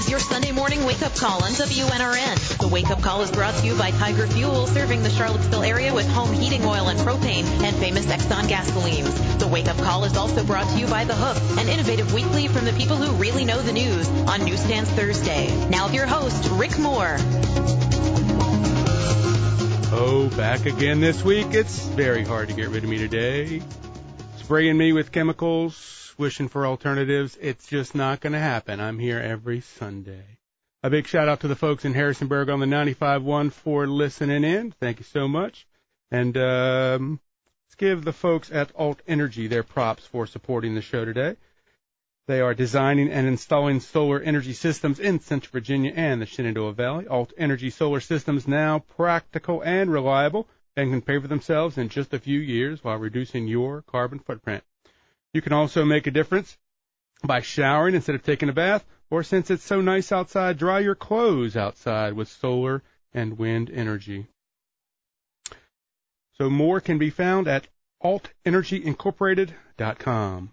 is your Sunday morning wake-up call on WNRN. The wake-up call is brought to you by Tiger Fuel, serving the Charlottesville area with home heating oil and propane and famous Exxon gasolines. The wake-up call is also brought to you by The Hook, an innovative weekly from the people who really know the news on Newsstands Thursday. Now your host, Rick Moore. Oh, back again this week. It's very hard to get rid of me today. Spraying me with chemicals, wishing for alternatives. It's just not going to happen. I'm here every Sunday. A big shout out to the folks in Harrisonburg on the 95.1 for listening in. Thank you so much. And let's give the folks at Alt Energy their props for supporting the show today. They are designing and installing solar energy systems in Central Virginia and the Shenandoah Valley. Alt Energy solar systems now practical and reliable and can pay for themselves in just a few years while reducing your carbon footprint. You can also make a difference by showering instead of taking a bath, or since it's so nice outside, dry your clothes outside with solar and wind energy. So more can be found at altenergyincorporated.com.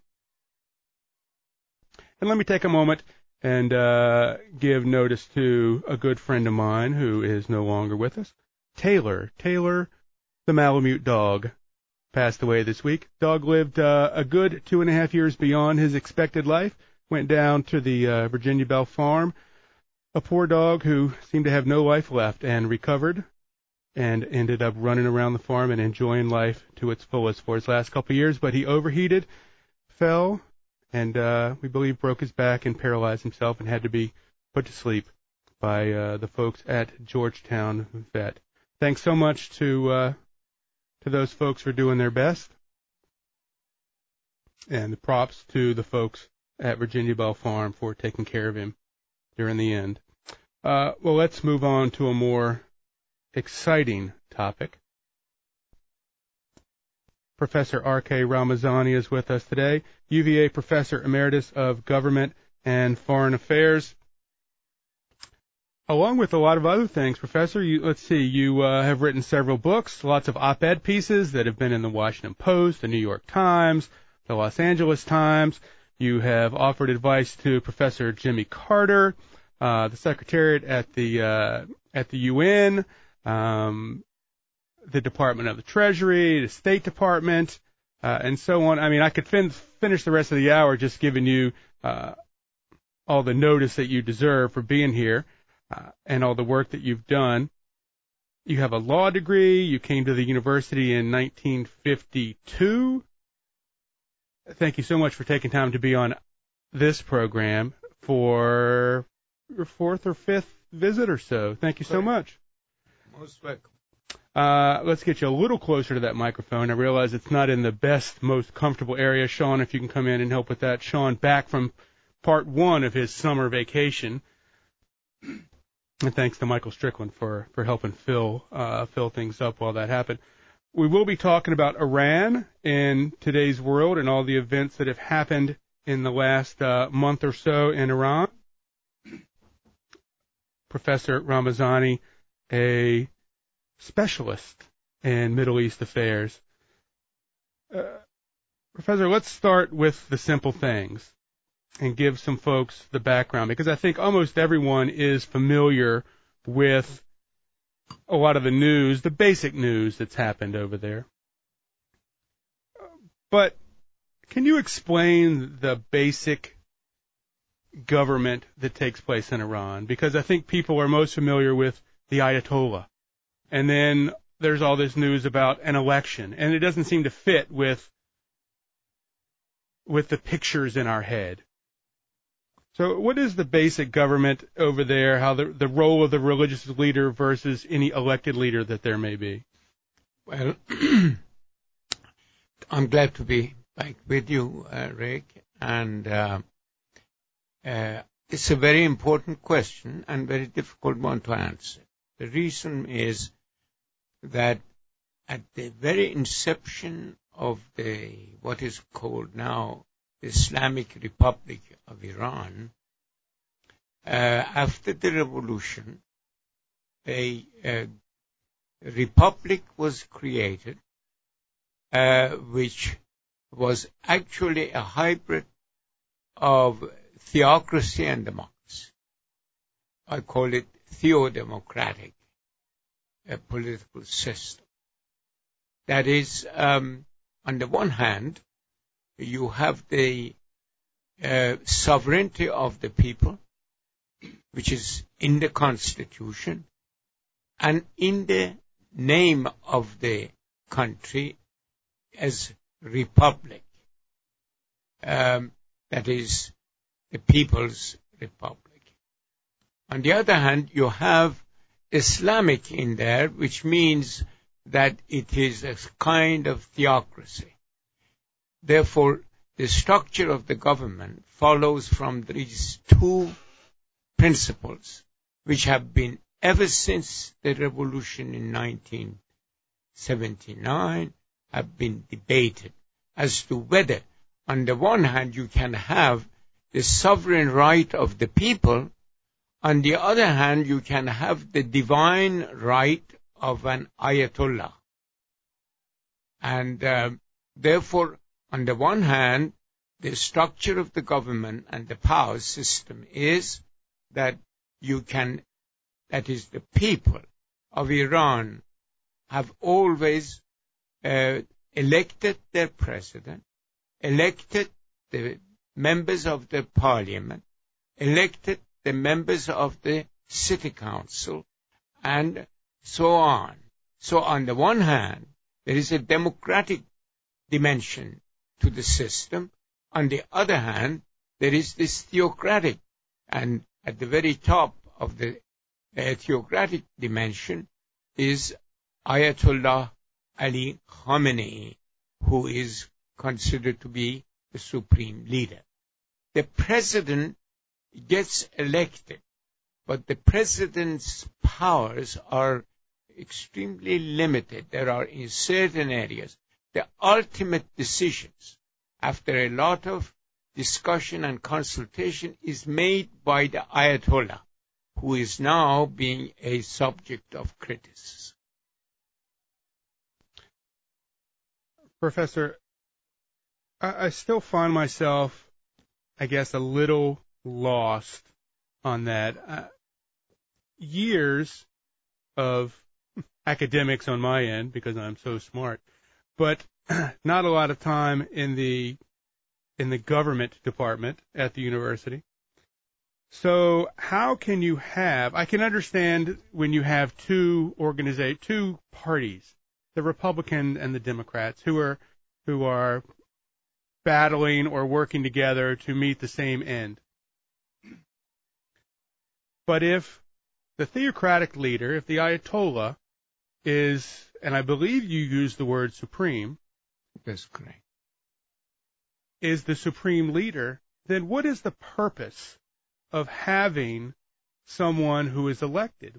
And let me take a moment and give notice to a good friend of mine who is no longer with us. Taylor, the Malamute dog, passed away this week. Dog lived a good 2.5 years beyond his expected life, went down to the Virginia Bell farm. A poor dog who seemed to have no life left and recovered and ended up running around the farm and enjoying life to its fullest for his last couple of years. But he overheated, fell, and we believe broke his back and paralyzed himself and had to be put to sleep by the folks at Georgetown Vet. Thanks so much to those folks for doing their best, and props to the folks at Virginia Bell Farm for taking care of him during the end. Well, let's move on to a more exciting topic. Professor R.K. Ramazani is with us today, UVA Professor Emeritus of Government and Foreign Affairs. Along with a lot of other things, Professor, you have written several books, lots of op-ed pieces that have been in the Washington Post, the New York Times, the Los Angeles Times. You have offered advice to Professor Jimmy Carter, the Secretariat at the UN, the Department of the Treasury, the State Department, and so on. I mean, I could finish the rest of the hour just giving you all the notice that you deserve for being here and all the work that you've done. You have a law degree. You came to the university in 1952. Thank you so much for taking time to be on this program for your fourth or fifth visit or so. Thank you so much. Most welcome. Let's get you a little closer to that microphone. I realize it's not in the best, most comfortable area. Sean, if you can come in and help with that. Sean, back from part one of his summer vacation. And thanks to Michael Strickland for helping fill things up while that happened. We will be talking about Iran in today's world and all the events that have happened in the last month or so in Iran. Professor Ramazani, a specialist in Middle East affairs. Professor, let's start with the simple things and give some folks the background, because I think almost everyone is familiar with a lot of the news, the basic news that's happened over there. But can you explain the basic government that takes place in Iran? Because I think people are most familiar with the Ayatollah. And then there's all this news about an election, and it doesn't seem to fit with the pictures in our head. So what is the basic government over there, how the role of the religious leader versus any elected leader that there may be? Well, I'm glad to be back with you, Rick, and it's a very important question and very difficult one to answer. The reason is that at the very inception of what is called now the Islamic Republic of Iran, after the revolution, a republic was created, which was actually a hybrid of theocracy and democracy. I call it theodemocratic political system. That is, on the one hand, you have the sovereignty of the people, which is in the Constitution, and in the name of the country as republic. That is the People's Republic. On the other hand, you have Islamic in there, which means that it is a kind of theocracy. Therefore, the structure of the government follows from these two principles, which have been ever since the revolution in 1979, have been debated as to whether, on the one hand, you can have the sovereign right of the people, on the other hand, you can have the divine right of an Ayatollah. And therefore, on the one hand, the structure of the government and the power system is that that is the people of Iran have always elected their president, elected the members of the parliament, elected the members of the city council, and so on. So on the one hand, there is a democratic dimension to the system. On the other hand, there is this theocratic, and at the very top of the theocratic dimension is Ayatollah Ali Khamenei, who is considered to be the supreme leader. The president gets elected, but the president's powers are extremely limited. There are, in certain areas, the ultimate decisions, after a lot of discussion and consultation, is made by the Ayatollah, who is now being a subject of criticism. Professor, I still find myself, I guess, a little lost on that. Years of academics on my end, because I'm so smart, but not a lot of time in the government department at the university. So how can you have, I can understand when you have two parties, the Republican and the Democrats, who are battling or working together to meet the same end. But if the theocratic leader, if the Ayatollah is, and I believe you use the word supreme. That's correct. Is the supreme leader, then what is the purpose of having someone who is elected?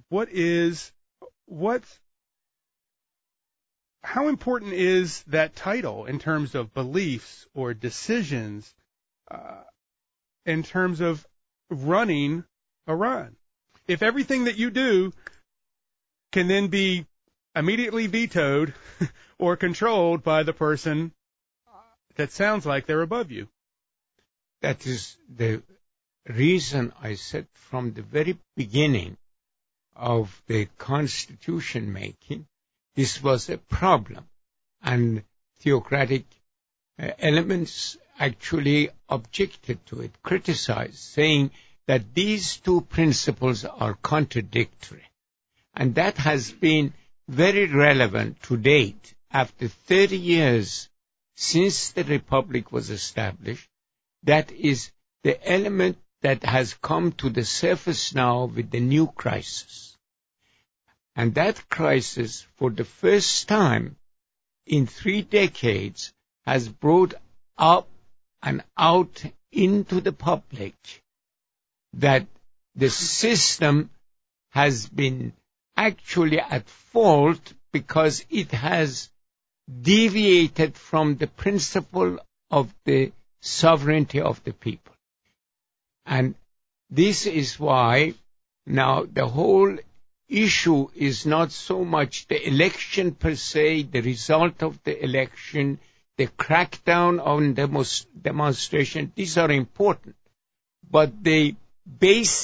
How important is that title in terms of beliefs or decisions, in terms of running Iran? If everything that you do can then be immediately vetoed or controlled by the person that sounds like they're above you. That is the reason I said from the very beginning of the constitution making, this was a problem. And theocratic elements actually objected to it, criticized, saying that these two principles are contradictory. And that has been very relevant to date. After 30 years since the Republic was established, that is the element that has come to the surface now with the new crisis. And that crisis, for the first time in 3 decades, has brought up and out into the public that the system has been actually at fault because it has deviated from the principle of the sovereignty of the people. And this is why now the whole issue is not so much the election per se, the result of the election, the crackdown on demonstration. These are important. But the basic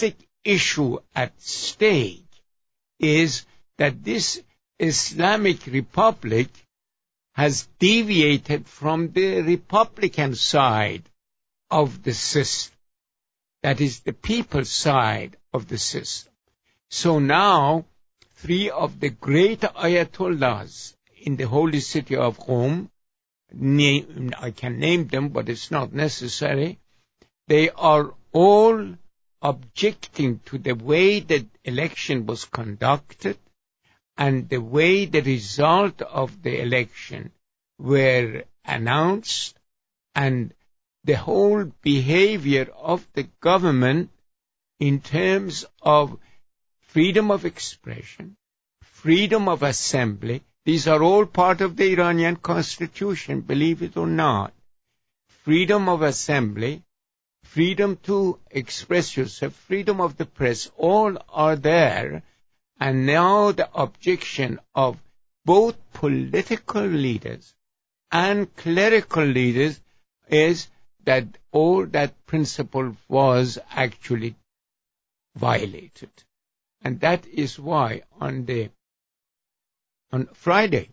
issue at stake is that this Islamic Republic has deviated from the Republican side of the system. That is the people's side of the system. So now, 3 of the great Ayatollahs in the holy city of Qom, I can name them, but it's not necessary, they are all objecting to the way the election was conducted and the way the result of the election were announced, and the whole behavior of the government in terms of freedom of expression, freedom of assembly. These are all part of the Iranian constitution, believe it or not. Freedom of assembly, freedom to express yourself, freedom of the press, all are there. And now the objection of both political leaders and clerical leaders is that all that principle was actually violated. And that is why on Friday,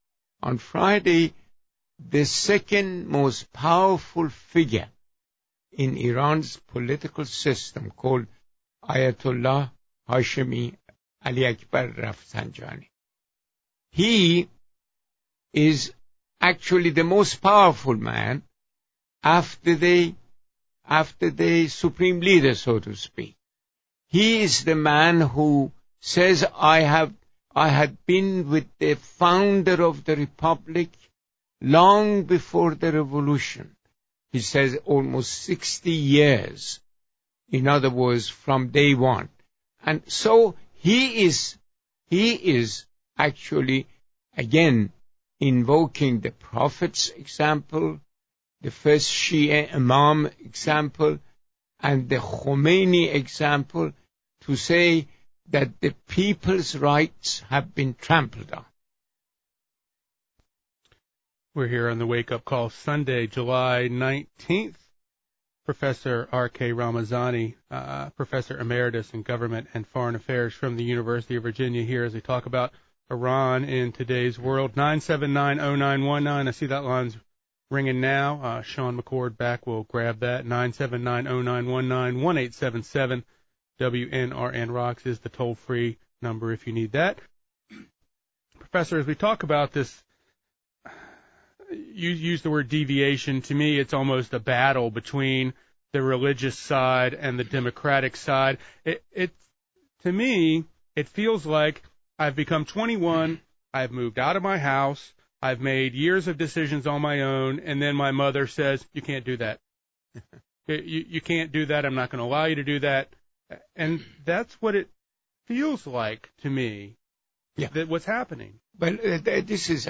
the second most powerful figure in Iran's political system, called Ayatollah Hashemi Ali Akbar Rafsanjani, he is actually the most powerful man after the supreme leader, so to speak. He is the man who says, I had been with the founder of the republic long before the revolution. He says almost 60 years. In other words, from day one. And so he is actually, again, invoking the Prophet's example, the first Shia Imam example, and the Khomeini example, to say that the people's rights have been trampled on. We're here on the Wake Up Call Sunday, July 19th. Professor R.K. Ramazani, Professor Emeritus in Government and Foreign Affairs from the University of Virginia, here as we talk about Iran in today's world. 979-0919. I see that line's ringing now. Sean McCord back will grab that. 979-0919. 1-877-WNRN Rocks is the toll-free number if you need that. Professor, as we talk about this, you use the word deviation. To me, it's almost a battle between the religious side and the democratic side. To me, it feels like I've become 21, I've moved out of my house, I've made years of decisions on my own, and then my mother says, you can't do that. You can't do that. I'm not going to allow you to do that. And that's what it feels like to me, that what's happening. But these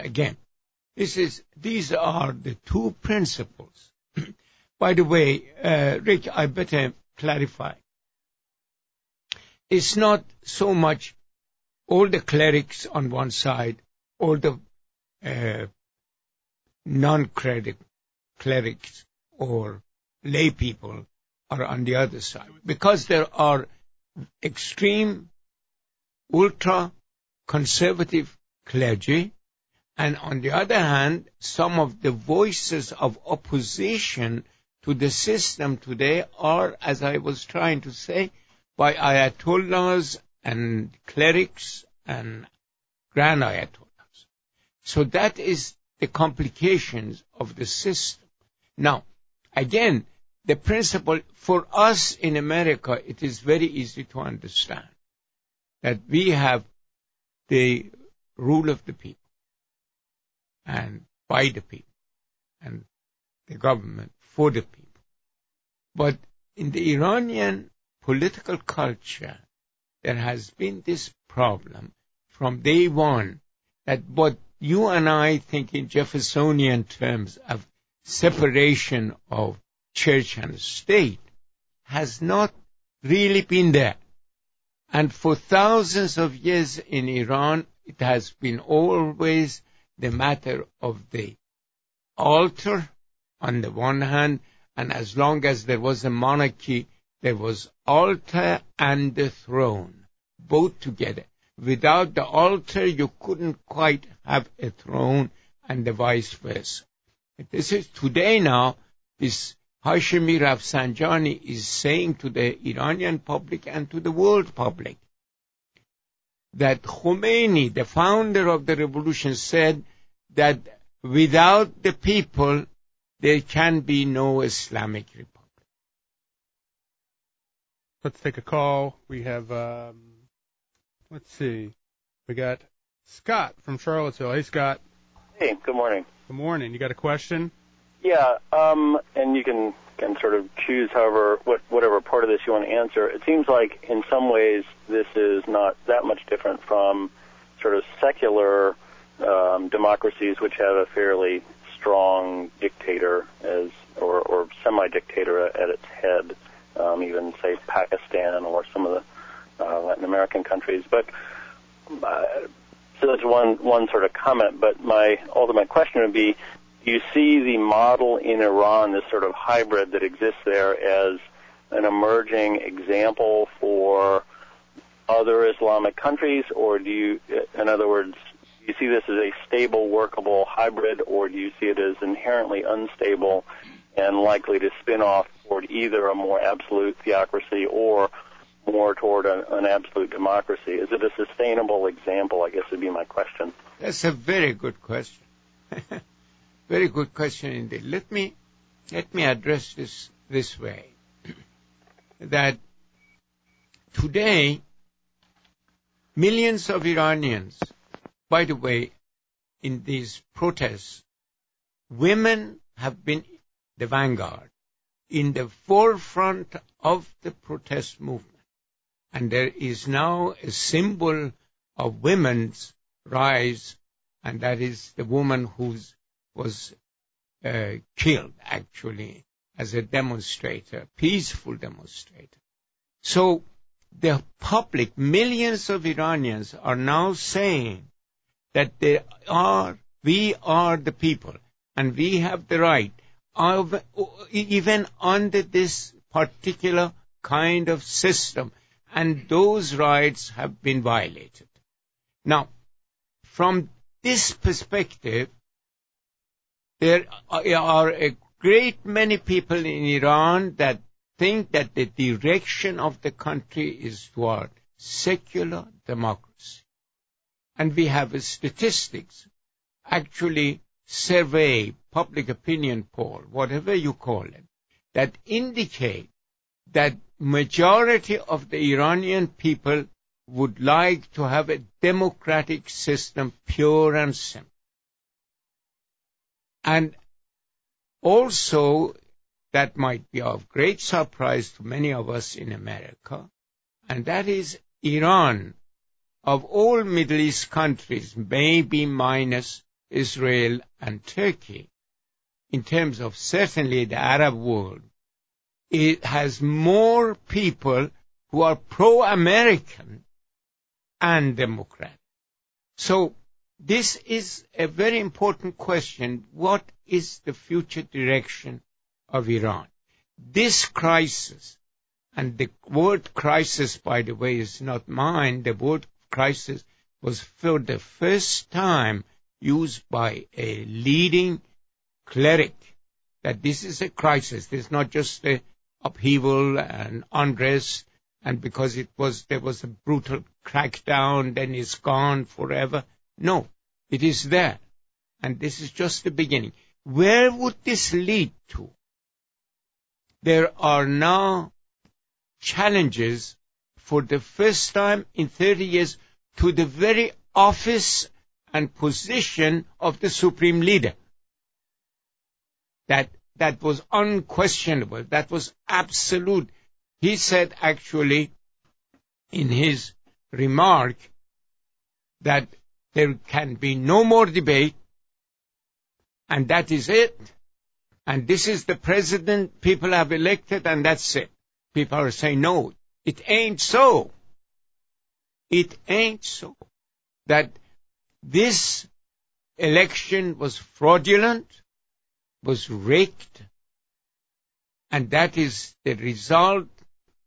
are the two principles. By the way, Rick, I better clarify. It's not so much all the clerics on one side, or the non-clerics or lay people are on the other side. Because there are extreme, ultra-conservative clergy, and on the other hand, some of the voices of opposition to the system today are, as I was trying to say, by ayatollahs and clerics and grand ayatollahs. So that is the complications of the system. Now, again, the principle for us in America, it is very easy to understand that we have the rule of the people and by the people and the government for the people. But in the Iranian political culture, there has been this problem from day one, that what you and I think in Jeffersonian terms of separation of church and state has not really been there. And for thousands of years in Iran, it has been always the matter of the altar on the one hand, and as long as there was a monarchy, there was altar and the throne, both together. Without the altar, you couldn't quite have a throne, and the vice versa. This is today now, this Hashemi Rafsanjani is saying to the Iranian public and to the world public that Khomeini, the founder of the revolution, said that without the people, there can be no Islamic Republic. Let's take a call. We have, let's see. We got Scott from Charlottesville. Hey, Scott. Hey, good morning. Good morning. You got a question? Yeah, and you can sort of choose whatever part of this you want to answer. It seems like in some ways this is not that much different from sort of secular democracies which have a fairly strong dictator or semi-dictator at its head, even say Pakistan or some of the Latin American countries. But so that's one sort of comment. But my ultimate question would be: do you see the model in Iran, this sort of hybrid that exists there, as an emerging example for other Islamic countries, or do you, in other words, do you see this as a stable, workable hybrid, or do you see it as inherently unstable and likely to spin off toward either a more absolute theocracy or more toward an absolute democracy? Is it a sustainable example, I guess would be my question. That's a very good question. Very good question indeed. Let me address this way. That today, millions of Iranians, by the way, in these protests, women have been the vanguard, in the forefront of the protest movement. And there is now a symbol of women's rise, and that is the woman who was killed, actually, as a demonstrator, peaceful demonstrator. So the public, millions of Iranians, are now saying that we are the people, and we have the right, even under this particular kind of system, and those rights have been violated. Now, from this perspective, there are a great many people in Iran that think that the direction of the country is toward secular democracy. And we have statistics, actually survey, public opinion poll, whatever you call it, that indicate that majority of the Iranian people would like to have a democratic system, pure and simple. And also, that might be of great surprise to many of us in America, and that is Iran, of all Middle East countries, maybe minus Israel and Turkey, in terms of certainly the Arab world, it has more people who are pro-American and Democrat. So this is a very important question. What is the future direction of Iran? This crisis, and the word crisis, by the way, is not mine. The word crisis was for the first time used by a leading cleric, that this is a crisis. This is not just a upheaval and unrest, and because there was a brutal crackdown, then it's gone forever. No, it is there, and this is just the beginning. Where would this lead to? There are now challenges for the first time in 30 years to the very office and position of the supreme leader. That was unquestionable. That was absolute. He said actually in his remark that there can be no more debate, and that is it. And this is the president people have elected, and that's it. People are saying, no, it ain't so. It ain't so. That this election was fraudulent, was rigged, and that is the result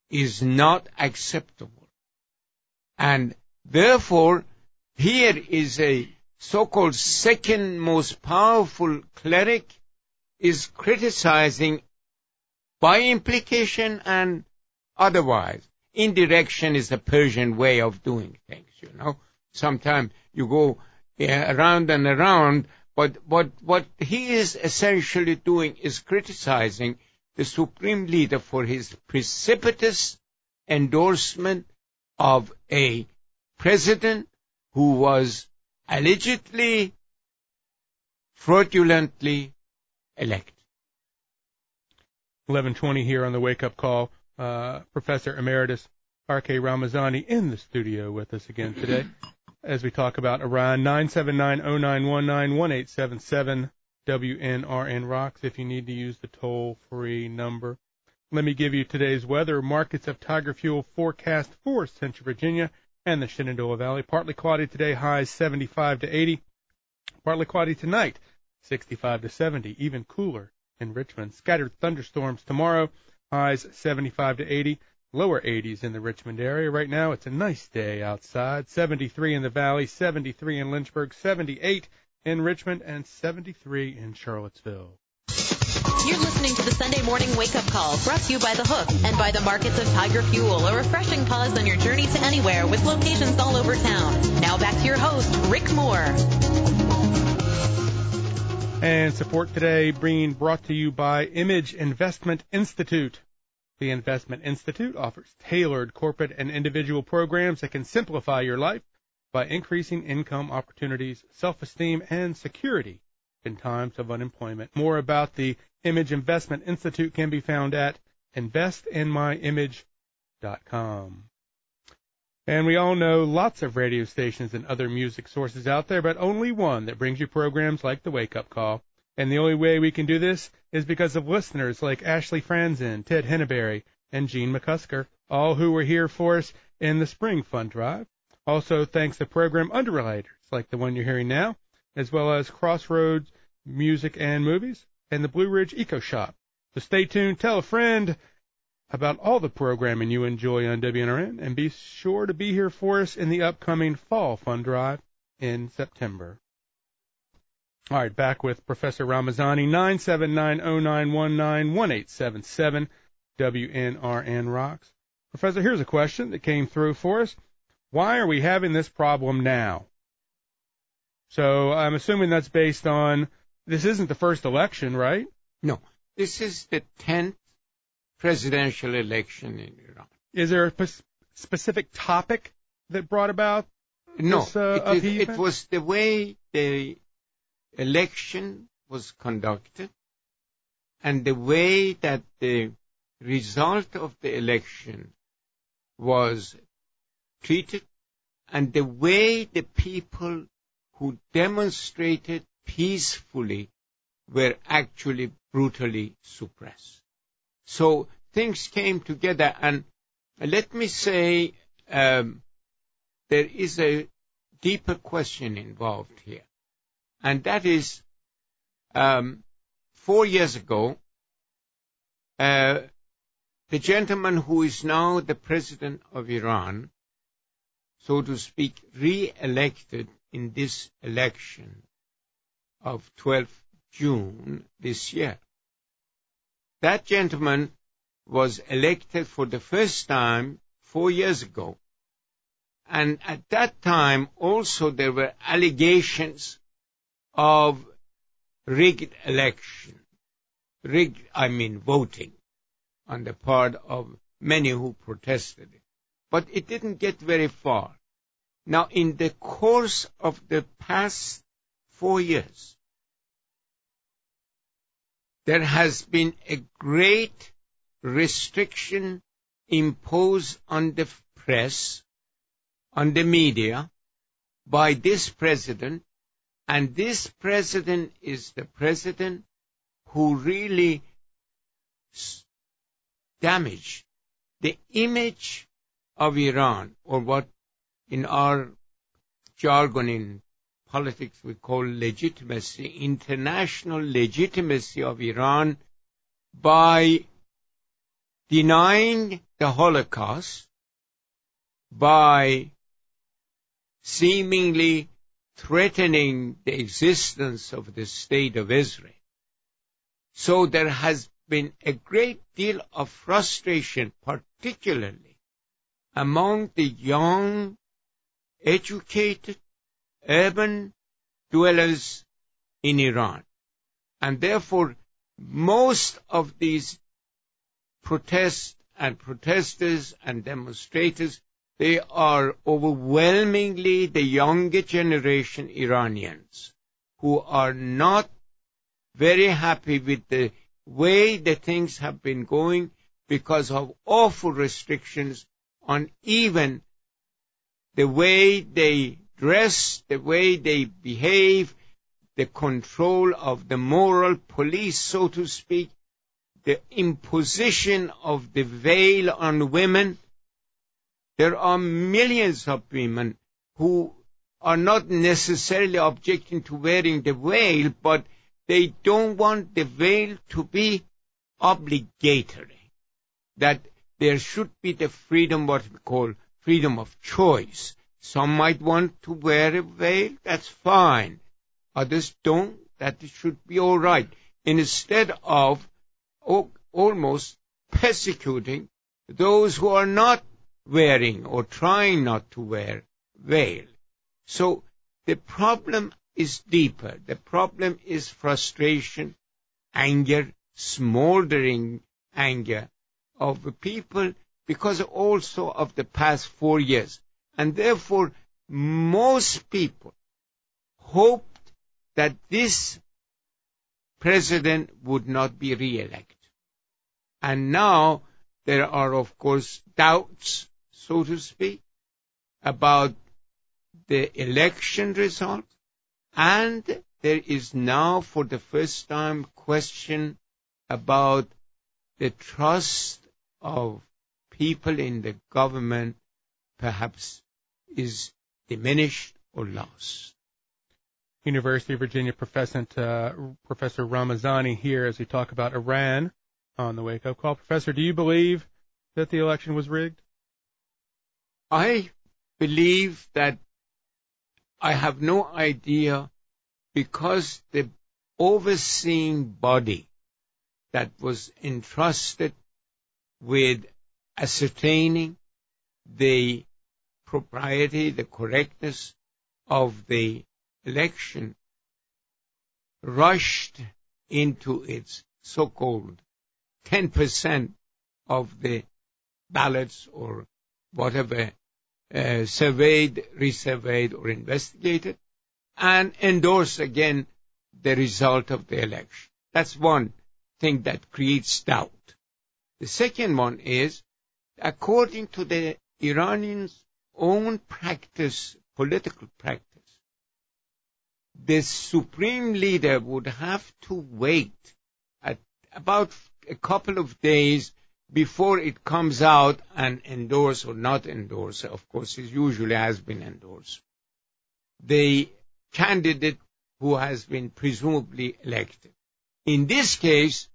is not acceptable. And therefore, here is a so-called second most powerful cleric is criticizing by implication and otherwise. Indirection is the Persian way of doing things, you know. Sometimes you go around and around, but what he is essentially doing is criticizing the supreme leader for his precipitous endorsement of a president who was allegedly, fraudulently elected. 11:20 here on the Wake Up Call. Professor Emeritus R.K. Ramazani in the studio with us again today as we talk about Iran. 979-0919-1877 WNRN Rocks if you need to use the toll-free number. Let me give you today's weather. Markets of Tiger Fuel forecast for Central Virginia and the Shenandoah Valley. Partly cloudy today, highs 75 to 80. Partly cloudy tonight, 65 to 70, even cooler in Richmond. Scattered thunderstorms tomorrow, highs 75 to 80, lower 80s in the Richmond area. Right now, it's a nice day outside. 73 in the Valley, 73 in Lynchburg, 78 in Richmond, and 73 in Charlottesville. You're listening to the Sunday Morning Wake Up Call, brought to you by The Hook and by the Markets of Tiger Fuel, a refreshing pause on your journey to anywhere with locations all over town. Now back to your host, Rick Moore. And support today being brought to you by Image Investment Institute. The Investment Institute offers tailored corporate and individual programs that can simplify your life by increasing income opportunities, self-esteem, and security in times of unemployment. More about the Image Investment Institute can be found at investinmyimage.com. And we all know lots of radio stations and other music sources out there, but only one that brings you programs like the Wake Up Call. And the only way we can do this is because of listeners like Ashley Franzen, Ted Henneberry, and Gene McCusker, all who were here for us in the Spring Fund Drive. Also, thanks to program underwriters like the one you're hearing now, as well as Crossroads Music and Movies and the Blue Ridge Eco Shop. So stay tuned, tell a friend about all the programming you enjoy on WNRN, and be sure to be here for us in the upcoming Fall Fund Drive in September. All right, back with Professor Ramazani, 979-0919-1877 WNRN Rocks. Professor, here's a question that came through for us. Why are we having this problem now? So I'm assuming that's based on, this isn't the first election, right? No, this is the 10th presidential election in Iran. Is there a specific topic that brought about this upheaval? It was the way the election was conducted and the way that the result of the election was treated and the way the people who demonstrated peacefully were actually brutally suppressed. So things came together, and let me say there is a deeper question involved here, and that is 4 years ago, the gentleman who is now the president of Iran, so to speak, re-elected in this election of 12th June this year. That gentleman was elected for the first time 4 years ago. And at that time, also there were allegations of rigged election. Voting on the part of many who protested it. But it didn't get very far. Now, in the course of the past 4 years, there has been a great restriction imposed on the press, on the media, by this president, and this president is the president who really damaged the image of Iran, or what in our jargon in politics we call legitimacy, international legitimacy of Iran, by denying the Holocaust by seemingly threatening the existence of the State of Israel. So there has been a great deal of frustration, particularly among the young, educated, urban dwellers in Iran. And therefore, most of these protests and protesters and demonstrators, they are overwhelmingly the younger generation Iranians who are not very happy with the way the things have been going because of awful restrictions on even the way they dress, the way they behave, the control of the moral police, so to speak, the imposition of the veil on women. There are millions of women who are not necessarily objecting to wearing the veil, but they don't want the veil to be obligatory, that there should be the freedom, what we call freedom of choice. Some might want to wear a veil, that's fine. Others don't, that should be all right. Instead of almost persecuting those who are not wearing or trying not to wear veil. So the problem is deeper. The problem is frustration, anger, smoldering anger of the people because also of the past 4 years. And therefore, most people hoped that this president would not be re-elected. And now there are, of course, doubts, so to speak, about the election result. And there is now, for the first time, question about the trust of people in the government perhaps is diminished or lost. University of Virginia Professor Ramazani here as we talk about Iran on the Wake Up Call. Professor, do you believe that the election was rigged? I believe that I have no idea, because the overseeing body that was entrusted with ascertaining the propriety, the correctness of the election, rushed into its so-called 10% of the ballots or whatever surveyed, resurveyed, or investigated, and endorse again the result of the election. That's one thing that creates doubt. The second one is, according to the Iranians' own practice, political practice, the supreme leader would have to wait about a couple of days before it comes out and endorse or not endorse. Of course, it usually has been endorsed the candidate who has been presumably elected. In this case,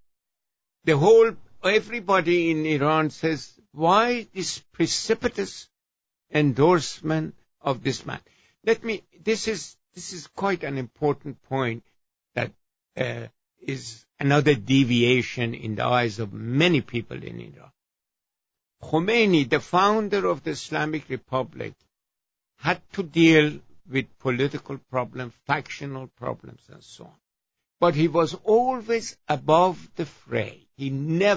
everybody in Iran says, why this precipitous endorsement of this man? This is quite an important point that is another deviation in the eyes of many people in Iran. Khomeini, the founder of the Islamic Republic, had to deal with political problems, factional problems, and so on. But he was always above the fray. He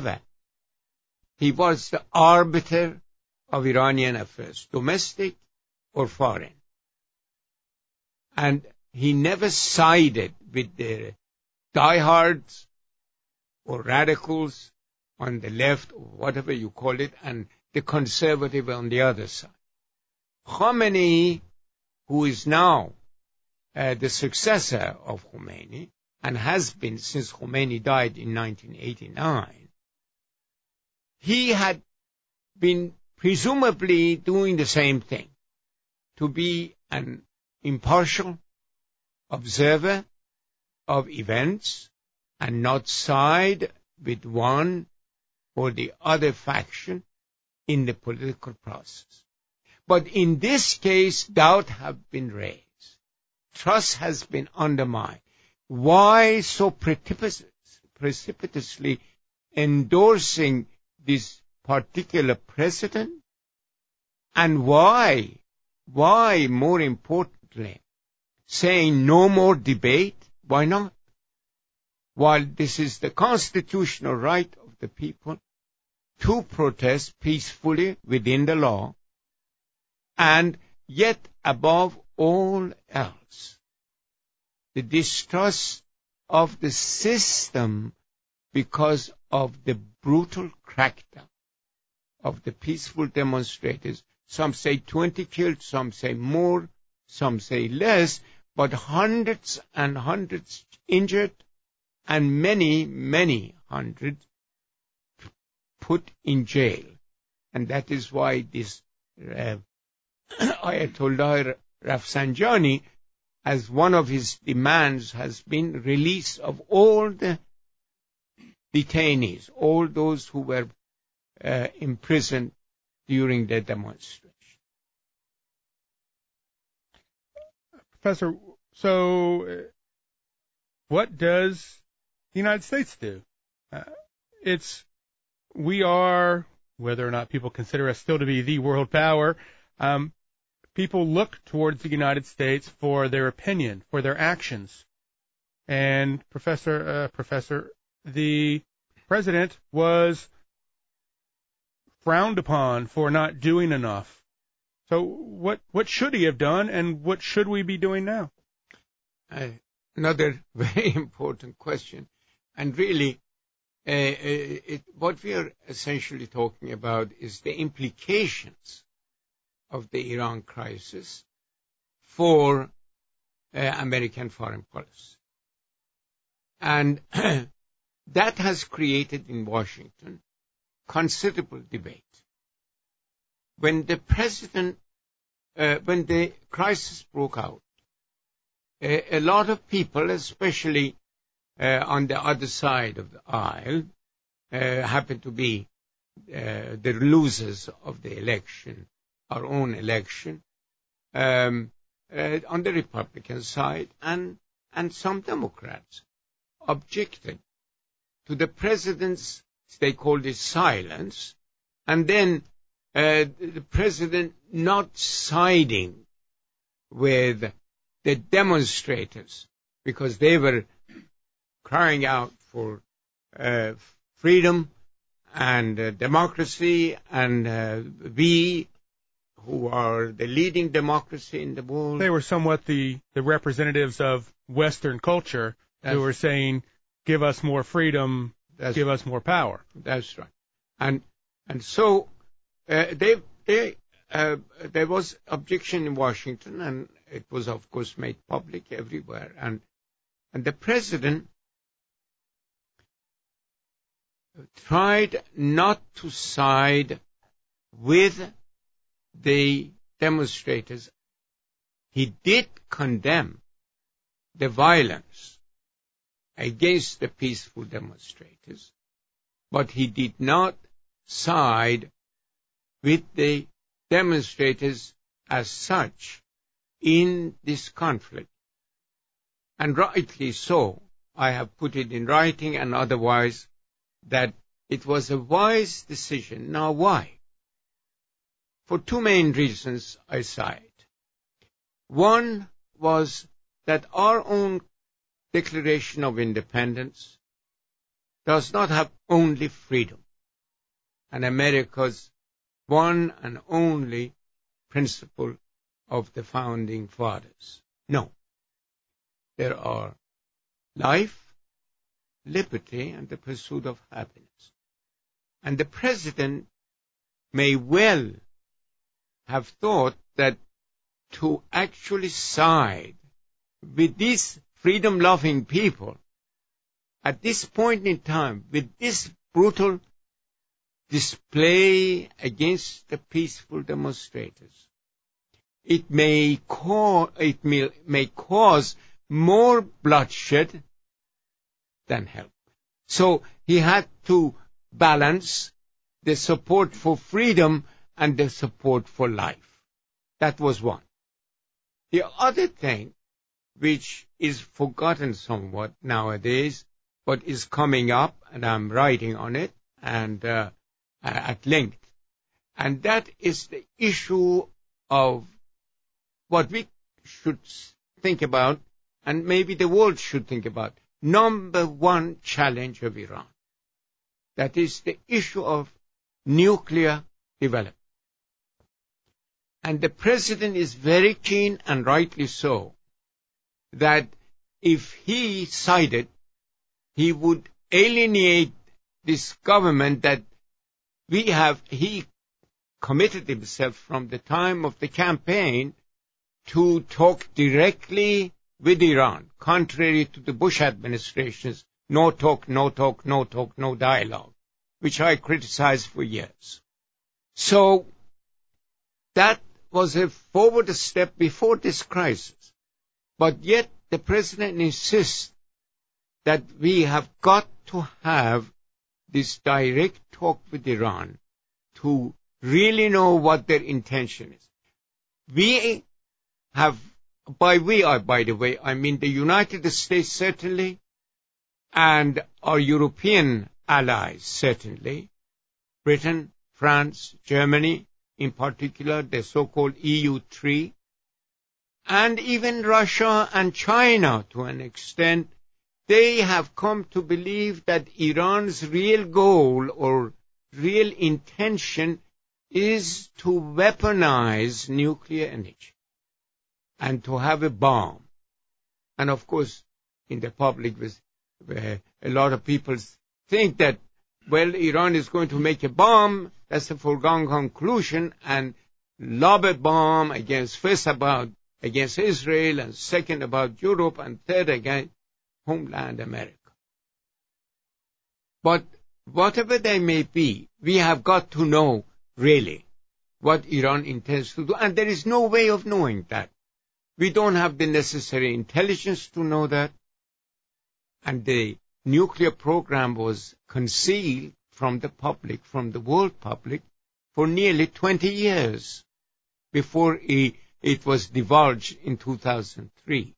was the arbiter of Iranian affairs, domestic or foreign. And he never sided with the diehards or radicals on the left, or whatever you call it, and the conservative on the other side. Khomeini, who is now the successor of Khomeini, and has been since Khomeini died in 1989, he had been presumably doing the same thing, to be an impartial observer of events and not side with one or the other faction in the political process. But in this case, doubt has been raised. Trust has been undermined. Why so precipitously endorsing this particular president? And why, more importantly, saying no more debate? Why not? While this is the constitutional right of the people to protest peacefully within the law, and yet above all else, the distrust of the system because of the brutal crackdown of the peaceful demonstrators. Some say 20 killed, some say more, some say less, but hundreds and hundreds injured, and many, many hundreds put in jail. And that is why this Ayatollah Rafsanjani, as one of his demands, has been release of all the detainees, all those who were imprisoned during the demonstration. Professor, so what does the United States do? We are, whether or not people consider us still to be the world power, people look towards the United States for their opinion, for their actions. And Professor, the president was frowned upon for not doing enough. So what should he have done, and what should we be doing now? Another very important question. And really, what we are essentially talking about is the implications of the Iran crisis for American foreign policy. And that has created in Washington considerable debate. When the crisis broke out, a lot of people, especially on the other side of the aisle, happened to be the losers of the election, our own election, on the Republican side, and some Democrats objected to the president's, they called it silence, and then the president not siding with the demonstrators because they were crying out for freedom and democracy, and we, who are the leading democracy in the world. They were somewhat the representatives of Western culture who were saying, give us more freedom, give us more power. That's right. And so there was objection in Washington, and it was, of course, made public everywhere. And the president tried not to side with the demonstrators. He did condemn the violence against the peaceful demonstrators, but he did not side with the demonstrators as such in this conflict. And rightly so. I have put it in writing and otherwise that it was a wise decision. Now why? For two main reasons I cite. One was that our own Declaration of Independence does not have only freedom and America's one and only principle of the founding fathers. No. There are life, liberty, and the pursuit of happiness. And the president may well have thought that to actually side with these freedom-loving people at this point in time, with this brutal display against the peaceful demonstrators, it may cause more bloodshed than help. So he had to balance the support for freedom and the support for life. That was one. The other thing, which is forgotten somewhat nowadays, but is coming up, and I'm writing on it and at length, and that is the issue of what we should think about, and maybe the world should think about, number one challenge of Iran. That is the issue of nuclear development. And the president is very keen, and rightly so, that if he decided, he would alienate this government that he committed himself from the time of the campaign to talk directly with Iran, contrary to the Bush administration's no talk, no talk, no talk, no dialogue, which I criticized for years. So that was a forward step before this crisis. But yet the president insists that we have got to have this direct talk with Iran to really know what their intention is. We have, by the way, I mean the United States certainly, and our European allies certainly, Britain, France, Germany, in particular, the so-called EU3, and even Russia and China to an extent, they have come to believe that Iran's real goal or real intention is to weaponize nuclear energy and to have a bomb. And of course, in the public, a lot of people think that, well, Iran is going to make a bomb, that's a foregone conclusion, and lob a bomb against Israel, and second about Europe, and third against homeland America. But whatever they may be, we have got to know really what Iran intends to do, and there is no way of knowing that. We don't have the necessary intelligence to know that, and the nuclear program was concealed from the public, from the world public, for nearly 20 years before it was divulged in 2002.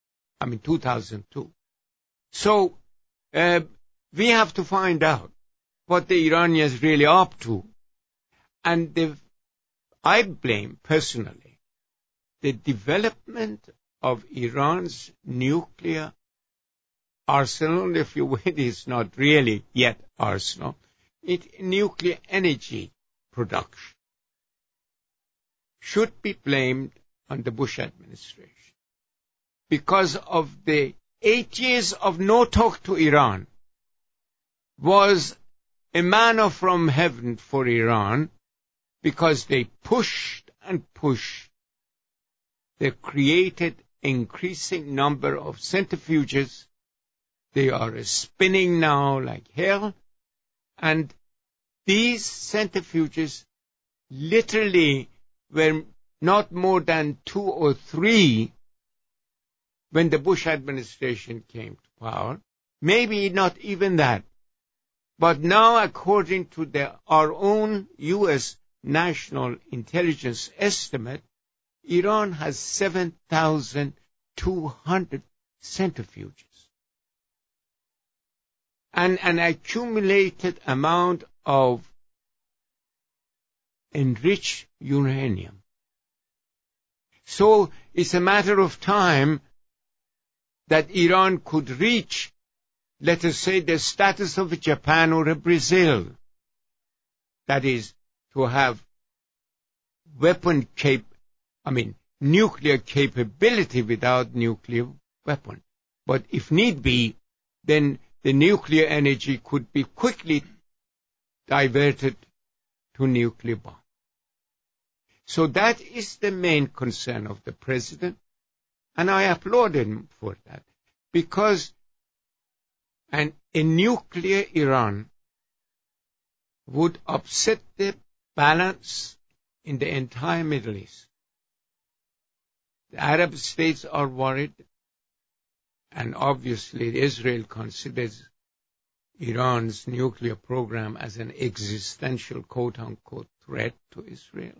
So we have to find out what the Iranians really are up to. And I blame, personally, the development of Iran's nuclear arsenal, if you will. It's not really yet arsenal. It's nuclear energy production. Should be blamed on the Bush administration. Because of the 8 years of no talk to Iran was a manna from heaven for Iran, because they pushed and pushed. They created increasing number of centrifuges. They are spinning now like hell. And these centrifuges literally were not more than 2 or 3 when the Bush administration came to power. Maybe not even that. But now, according to our own U.S. National Intelligence estimate, Iran has 7,200 centrifuges and an accumulated amount of enriched uranium. So it's a matter of time that Iran could reach, let us say, the status of a Japan or a Brazil. That is, to have nuclear capability without nuclear weapon. But if need be, then the nuclear energy could be quickly diverted to nuclear bomb. So that is the main concern of the president, and I applaud him for that, because a nuclear Iran would upset the balance in the entire Middle East. The Arab states are worried, and obviously Israel considers Iran's nuclear program as an existential, quote-unquote, threat to Israel,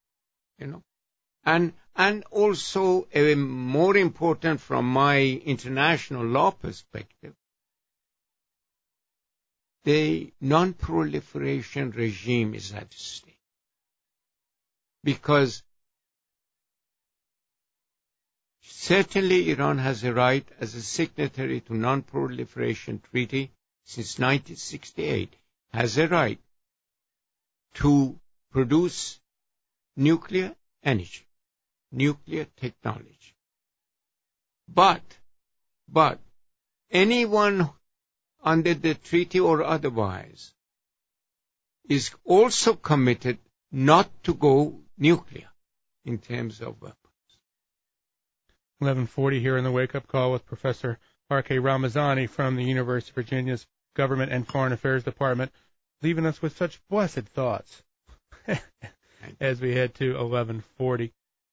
And also, more important from my international law perspective, the non-proliferation regime is at stake. Because certainly Iran has a right as a signatory to non-proliferation treaty since 1968, has a right to produce nuclear energy, nuclear technology. But anyone under the treaty or otherwise is also committed not to go nuclear in terms of weapons. 11:40 here in the wake-up call with Professor R.K. Ramazani from the University of Virginia's Government and Foreign Affairs Department, leaving us with such blessed thoughts as we head to 11:40.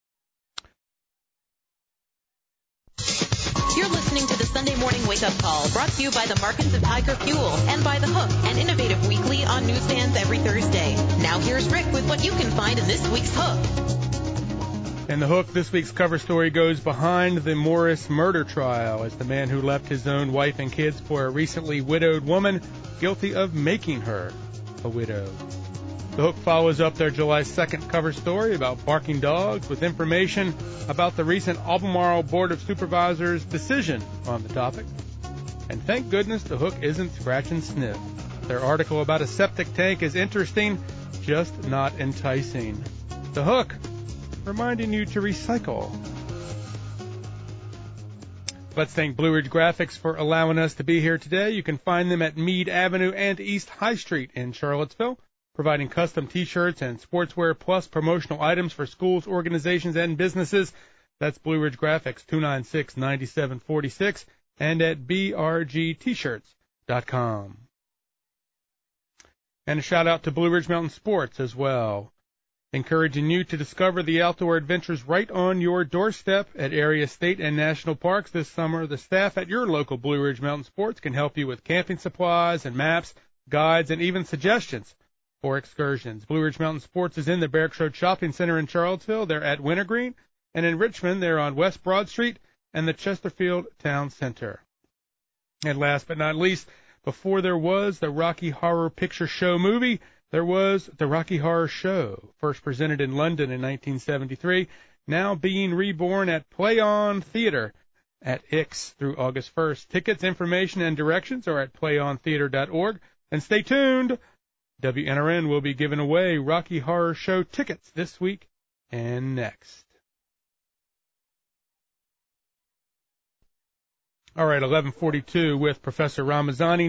You're listening to the Sunday Morning Wake-Up Call, brought to you by the markets of Tiger Fuel and by The Hook, an innovative weekly on newsstands every Thursday. Now here's Rick with what you can find in this week's Hook. In The Hook, this week's cover story goes behind the Morris murder trial as the man who left his own wife and kids for a recently widowed woman guilty of making her a widow. The Hook follows up their July 2nd cover story about barking dogs with information about the recent Albemarle Board of Supervisors' decision on the topic. And thank goodness The Hook isn't scratch and sniff. Their article about a septic tank is interesting, just not enticing. The Hook, reminding you to recycle. Let's thank Blue Ridge Graphics for allowing us to be here today. You can find them at Meade Avenue and East High Street in Charlottesville, providing custom T-shirts and sportswear plus promotional items for schools, organizations, and businesses. That's Blue Ridge Graphics, 296-9746, and at brgtshirts.com. And a shout-out to Blue Ridge Mountain Sports as well, encouraging you to discover the outdoor adventures right on your doorstep at area state and national parks this summer. The staff at your local Blue Ridge Mountain Sports can help you with camping supplies and maps, guides, and even suggestions for excursions. Blue Ridge Mountain Sports is in the Barracks Road Shopping Center in Charlottesville. They're at Wintergreen. And in Richmond, they're on West Broad Street and the Chesterfield Town Center. And last but not least, before there was the Rocky Horror Picture Show movie, there was the Rocky Horror Show, first presented in London in 1973, now being reborn at Play On Theatre at Ix through August 1st. Tickets, information, and directions are at playontheatre.org. And stay tuned. WNRN will be giving away Rocky Horror Show tickets this week and next. All right, 11:42 with Professor Ramazani,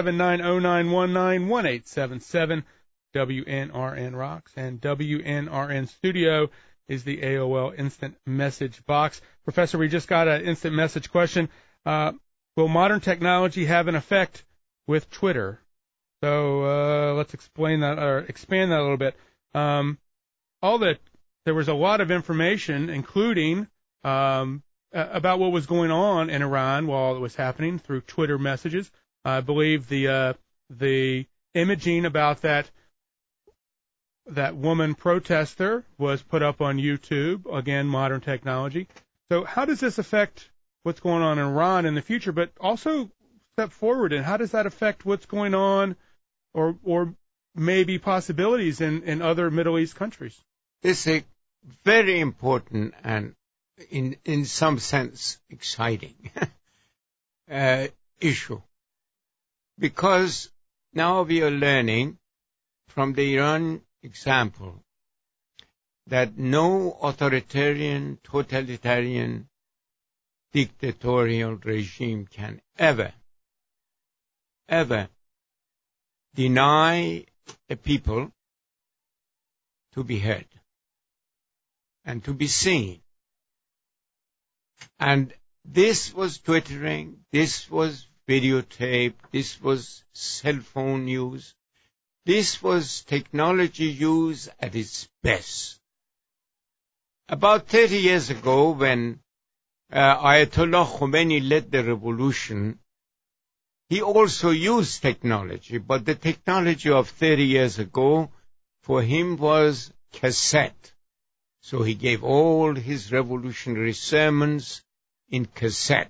979-0919-1877. WNRN Rocks, and WNRN Studio is the AOL Instant Message box. Professor, we just got an instant message question. Will modern technology have an effect with Twitter? So let's explain that or expand that a little bit. There was a lot of information, including about what was going on in Iran while it was happening through Twitter messages. I believe the imaging about that woman protester was put up on YouTube. Again, modern technology. So how does this affect what's going on in Iran in the future, but also step forward, and how does that affect what's going on or maybe possibilities in other Middle East countries? It's a very important and in some sense exciting issue, because now we are learning from the Iran example that no authoritarian, totalitarian, dictatorial regime can ever deny a people to be heard and to be seen. And this was twittering, this was videotape, this was cell phone use, this was technology use at its best. About 30 years ago, when Ayatollah Khomeini led the revolution he also used technology, but the technology of 30 years ago for him was cassette. So he gave all his revolutionary sermons in cassette.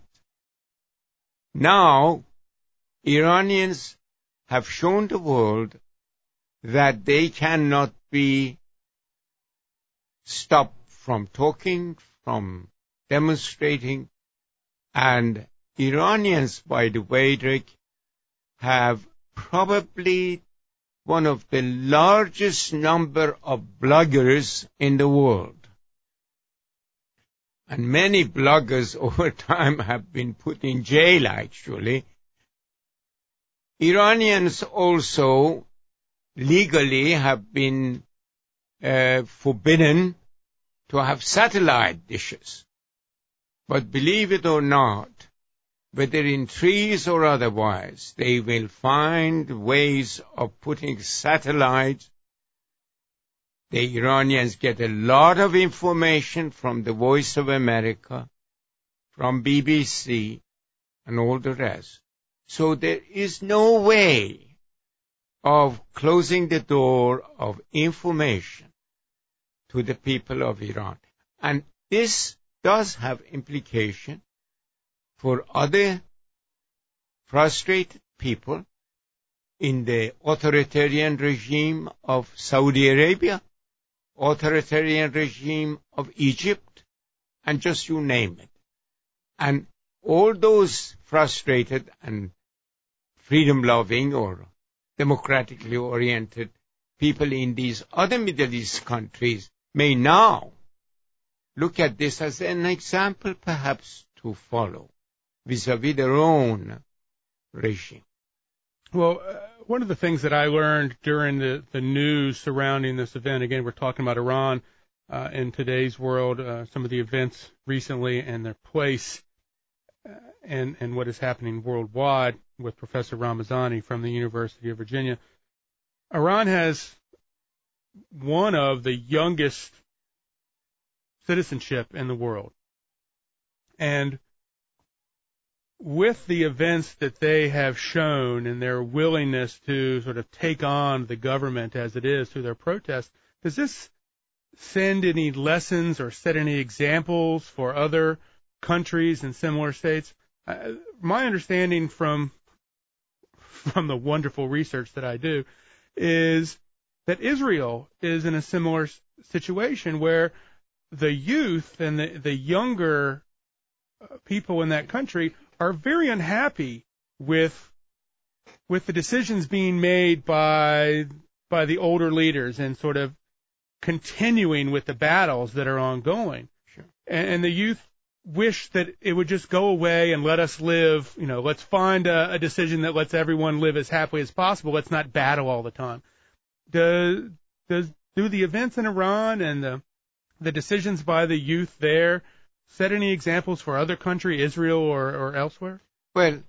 Now, Iranians have shown the world that they cannot be stopped from talking, from demonstrating, and Iranians, by the way, Rick, have probably one of the largest number of bloggers in the world. And many bloggers over time have been put in jail, actually. Iranians also legally have been forbidden to have satellite dishes. But believe it or not, whether in trees or otherwise, they will find ways of putting satellites. The Iranians get a lot of information from the Voice of America, from BBC, and all the rest. So there is no way of closing the door of information to the people of Iran. And this does have implication for other frustrated people in the authoritarian regime of Saudi Arabia, authoritarian regime of Egypt, and just you name it. And all those frustrated and freedom-loving or democratically oriented people in these other Middle East countries may now look at this as an example perhaps to follow vis-à-vis their own regime. Well, one of the things that I learned during the news surrounding this event, again, we're talking about Iran in today's world, some of the events recently and their place and what is happening worldwide with Professor Ramazani from the University of Virginia. Iran has one of the youngest citizenship in the world. And with the events that they have shown and their willingness to sort of take on the government as it is through their protests, does this send any lessons or set any examples for other countries in similar states? My understanding from the wonderful research that I do is that Israel is in a similar situation where the youth and the younger people in that country are very unhappy with the decisions being made by the older leaders and sort of continuing with the battles that are ongoing. Sure. And the youth wish that it would just go away and let us live, let's find a decision that lets everyone live as happily as possible. Let's not battle all the time. Do the events in Iran and the decisions by the youth there set any examples for other countries, Israel or elsewhere? Well,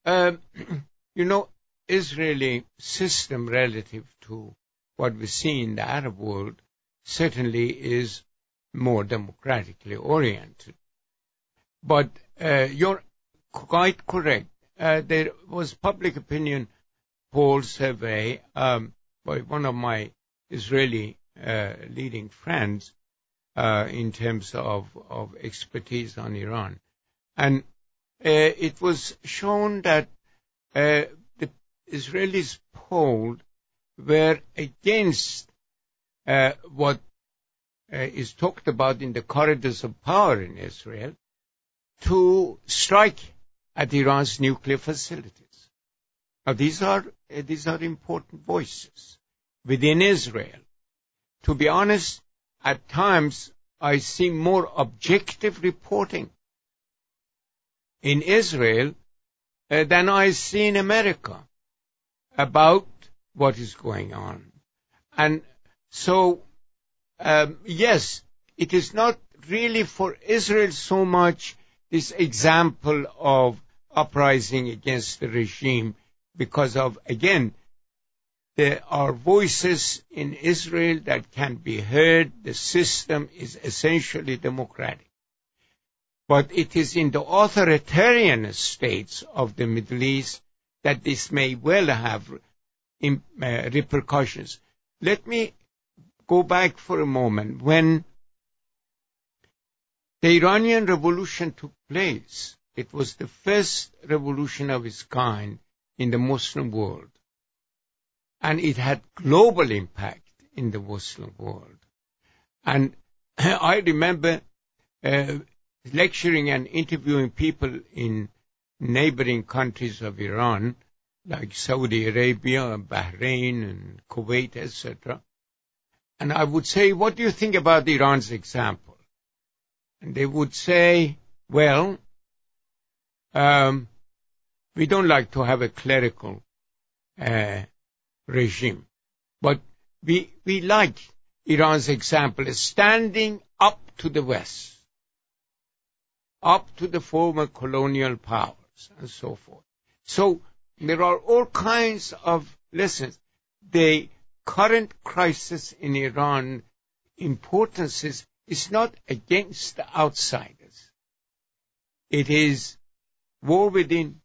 Israeli system relative to what we see in the Arab world certainly is more democratically oriented. But you're quite correct. There was public opinion poll survey by one of my Israeli leading friends in terms of expertise on Iran. And it was shown that the Israelis polled were against what is talked about in the corridors of power in Israel to strike at Iran's nuclear facilities. Now, these are important voices within Israel. To be honest, at times I see more objective reporting in Israel than I see in America about what is going on. And so, yes, it is not really for Israel so much this example of uprising against the regime because of, again, there are voices in Israel that can be heard. The system is essentially democratic. But it is in the authoritarian states of the Middle East that this may well have repercussions. Let me go back for a moment. When the Iranian Revolution took place, it was the first revolution of its kind in the Muslim world. And it had global impact in the Muslim world. And I remember lecturing and interviewing people in neighboring countries of Iran, like Saudi Arabia, Bahrain, and Kuwait, etc. And I would say, what do you think about Iran's example? And they would say, well, we don't like to have a clerical regime, but we like Iran's example is standing up to the West, up to the former colonial powers, and so forth. So there are all kinds of lessons. The current crisis in Iran, importance is not against the outsiders. It is war within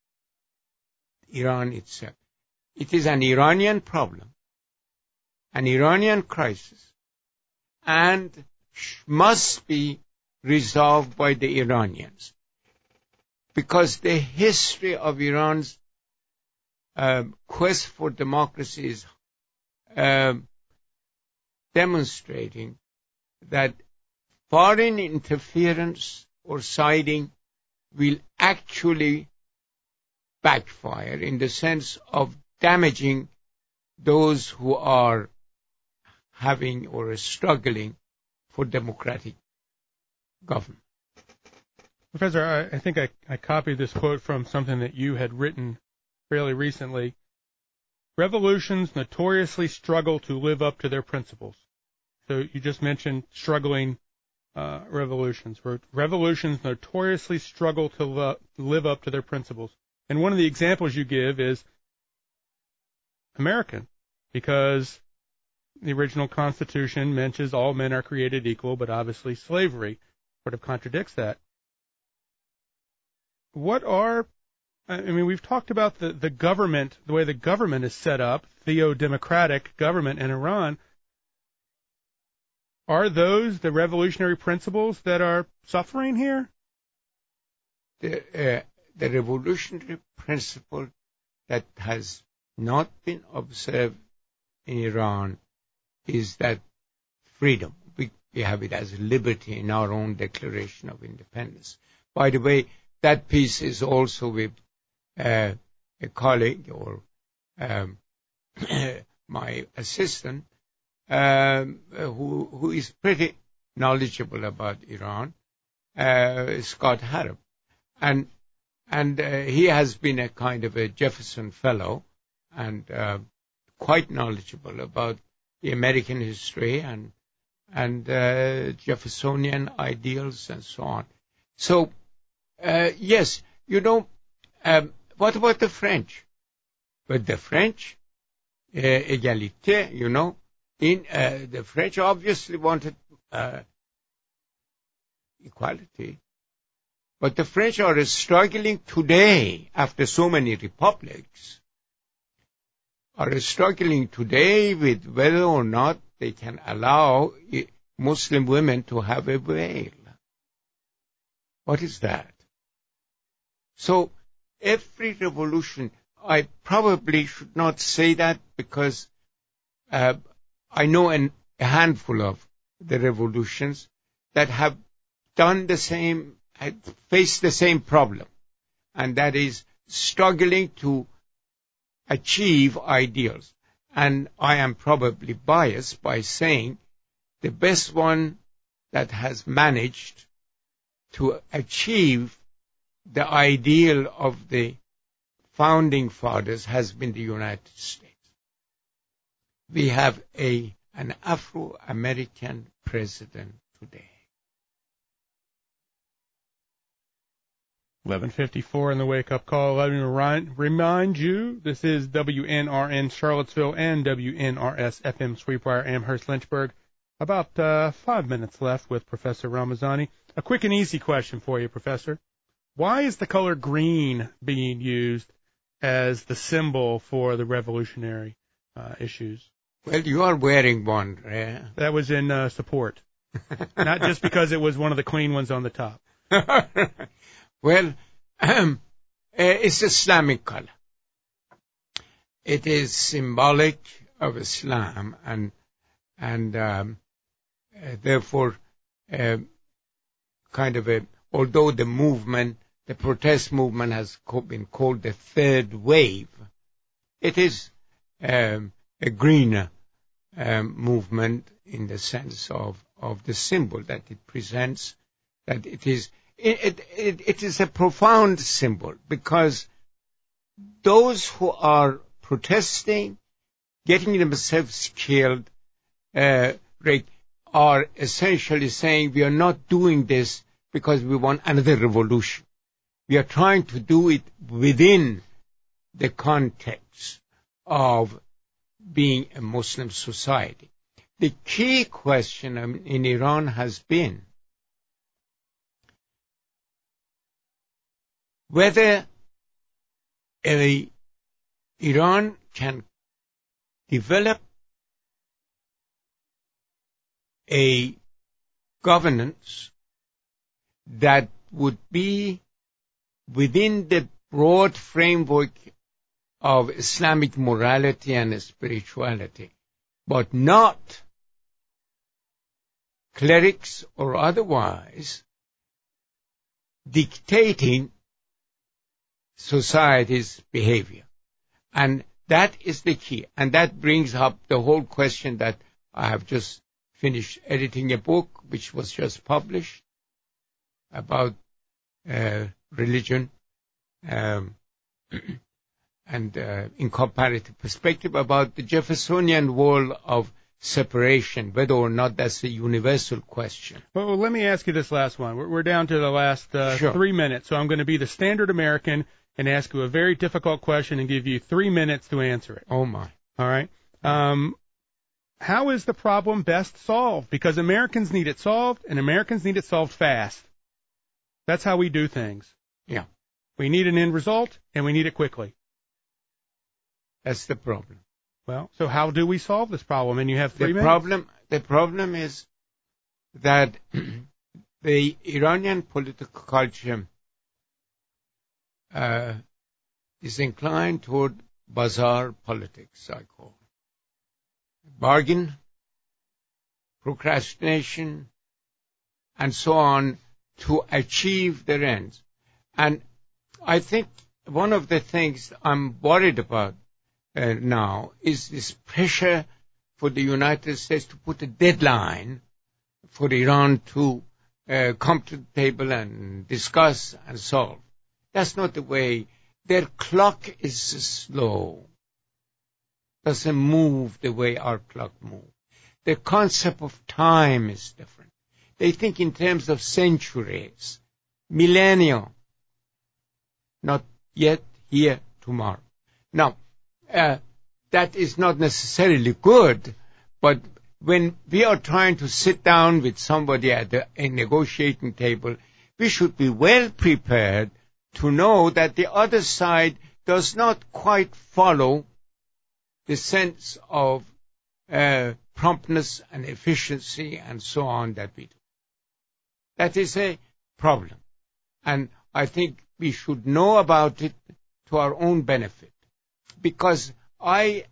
Iran itself. It is an Iranian problem, an Iranian crisis, and must be resolved by the Iranians. Because the history of Iran's quest for democracy is demonstrating that foreign interference or siding will actually backfire in the sense of damaging those who are having or struggling for democratic government. Professor, I think I copied this quote from something that you had written fairly recently. Revolutions notoriously struggle to live up to their principles. So you just mentioned struggling revolutions. Revolutions notoriously struggle to live up to their principles. And one of the examples you give is American, because the original Constitution mentions all men are created equal, but obviously slavery sort of contradicts that. We've talked about the government, the way the government is set up, theo-democratic government in Iran. Are those the revolutionary principles that are suffering here? The revolutionary principle that has not been observed in Iran is that freedom. We have it as liberty in our own Declaration of Independence. By the way, that piece is also with a colleague or my assistant who is pretty knowledgeable about Iran, Scott Harrop. And he has been a kind of a Jefferson Fellow and quite knowledgeable about the American history and Jeffersonian ideals and so on. So, yes, what about the French? But the French, égalité, the French obviously wanted equality. But the French are struggling today, after so many republics, are struggling today with whether or not they can allow Muslim women to have a veil. What is that? So every revolution, I probably should not say that because I know a handful of the revolutions that have done the same, faced the same problem, and that is struggling to achieve ideals. And I am probably biased by saying the best one that has managed to achieve the ideal of the founding fathers has been the United States. We have an Afro-American president today. 11:54 in the wake-up call. Let me remind you, this is WNRN Charlottesville and WNRS FM Sweetbriar Amherst Lynchburg. About 5 minutes left with Professor Ramazani. A quick and easy question for you, Professor. Why is the color green being used as the symbol for the revolutionary issues. Well, you are wearing one. That was in support, not just because it was one of the clean ones on the top. Well, it's Islamic color. It is symbolic of Islam, and therefore, kind of although the protest movement has been called the third wave, it is a greener movement in the sense of the symbol that it presents, that it is a profound symbol, because those who are protesting, getting themselves killed, are essentially saying we are not doing this because we want another revolution. We are trying to do it within the context of being a Muslim society. The key question in Iran has been whether Iran can develop a governance that would be within the broad framework of Islamic morality and spirituality, but not clerics or otherwise dictating society's behavior. And that is the key. And that brings up the whole question that I have just finished editing a book which was just published about religion and in comparative perspective about the Jeffersonian world of separation, whether or not that's a universal question. Well, let me ask you this last one. We're down to the last Sure. 3 minutes, so I'm going to be the standard American and ask you a very difficult question and give you 3 minutes to answer it. Oh, my. All right? How is the problem best solved? Because Americans need it solved, and Americans need it solved fast. That's how we do things. Yeah. We need an end result, and we need it quickly. That's the problem. Well, so how do we solve this problem? And you have 3 minutes. The problem is that the Iranian political culture is inclined toward bazaar politics, I call it. Bargain, procrastination, and so on to achieve their ends. And I think one of the things I'm worried about now is this pressure for the United States to put a deadline for Iran to come to the table and discuss and solve. That's not the way. Their clock is slow. Doesn't move the way our clock moves. The concept of time is different. They think in terms of centuries, millennia, not yet, here, tomorrow. Now, that is not necessarily good, but when we are trying to sit down with somebody at a negotiating table, we should be well prepared to know that the other side does not quite follow the sense of promptness and efficiency and so on that we do. That is a problem. And I think we should know about it to our own benefit. Because I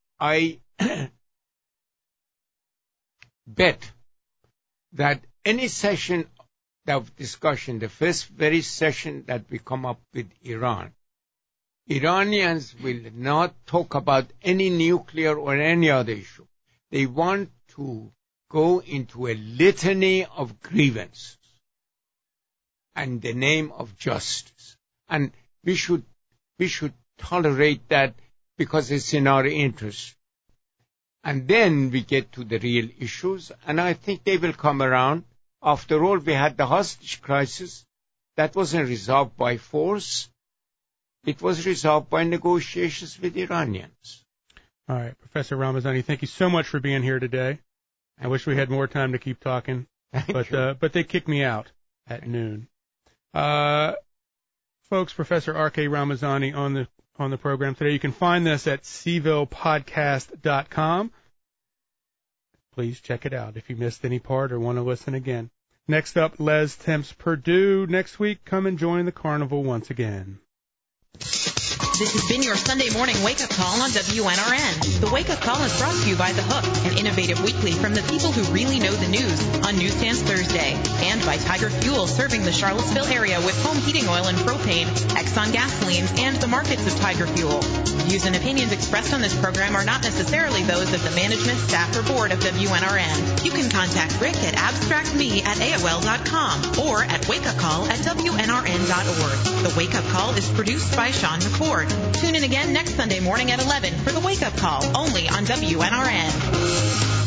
bet that any session of discussion, the first very session that we come up with Iran, Iranians will not talk about any nuclear or any other issue. They want to go into a litany of grievances and the name of justice. And we should tolerate that because it's in our interest. And then we get to the real issues, and I think they will come around. After all, we had the hostage crisis. That wasn't resolved by force. It was resolved by negotiations with Iranians. All right, Professor Ramazani, thank you so much for being here today. I wish we had more time to keep talking, but they kicked me out at noon. Folks, Professor R.K. Ramazani on the program today. You can find this at CvillePodcast.com. Please check it out if you missed any part or want to listen again. Next up, Les Temps Purdue. Next week, come and join the carnival once again. This has been your Sunday morning wake-up call on WNRN. The wake-up call is brought to you by The Hook, an innovative weekly from the people who really know the news on Newsstands Thursday, and by Tiger Fuel, serving the Charlottesville area with home heating oil and propane, Exxon gasolines, and the markets of Tiger Fuel. Views and opinions expressed on this program are not necessarily those of the management, staff, or board of WNRN. You can contact Rick at abstractme@AOL.com or at wakeupcall@WNRN.org. The Wake Up Call is produced by Sean McCord. Tune in again next Sunday morning at 11 for the Wake Up Call, only on WNRN.